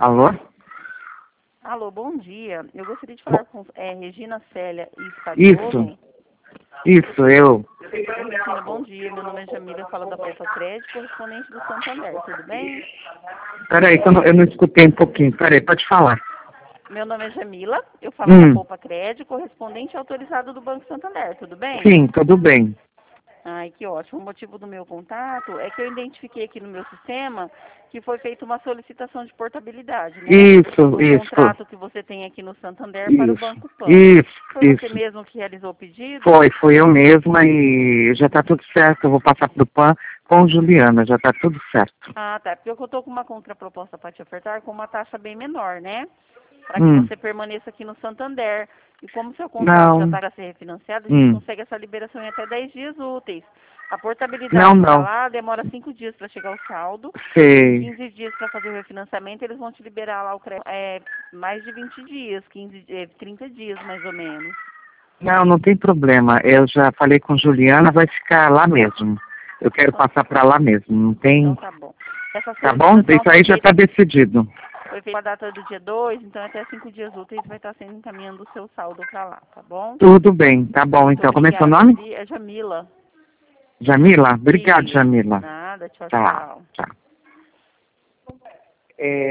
Alô? Alô, bom dia. Eu gostaria de falar com Regina Célia Isso, Spagnolo. eu. Regina, bom dia. Meu nome é Jamila, eu falo da Poupa Crédito, correspondente do Santander. Tudo bem? Peraí, que eu não escutei um pouquinho. Peraí, pode falar. Meu nome é Jamila, eu falo da Poupa Crédito, correspondente autorizado do Banco Santander. Tudo bem? Sim, tudo bem. Ai, que ótimo. O motivo do meu contato é que eu identifiquei aqui no meu sistema que foi feita uma solicitação de portabilidade, né? Isso. Contrato que você tem aqui no Santander para o Banco Pan. Foi você mesmo que realizou o pedido? Fui eu mesma e já está tudo certo. Eu vou passar pro PAN com Juliana, já está tudo certo. Ah, tá. Porque eu estou com uma contraproposta para te ofertar com uma taxa bem menor, né? Para que você permaneça aqui no Santander. E como seu contrato já está para ser refinanciado, a gente consegue essa liberação em até 10 dias úteis. A portabilidade para lá demora 5 dias para chegar o saldo. Sei. 15 dias para fazer o refinanciamento, eles vão te liberar lá o crédito. Mais de 20 dias, 30 dias mais ou menos. Não tem problema. Eu já falei com Juliana, vai ficar lá mesmo. Eu quero passar para lá mesmo. Não tem. Então tá bom. Tá bom? Isso aí já está decidido. Foi feita a data do dia 2, então até 5 dias úteis vai estar sendo encaminhando o seu saldo para lá, tá bom? Tudo bem, tá bom. Então, como é seu nome? É Jamila. Jamila? Obrigado, Jamila. Nada, tchau. Tchau.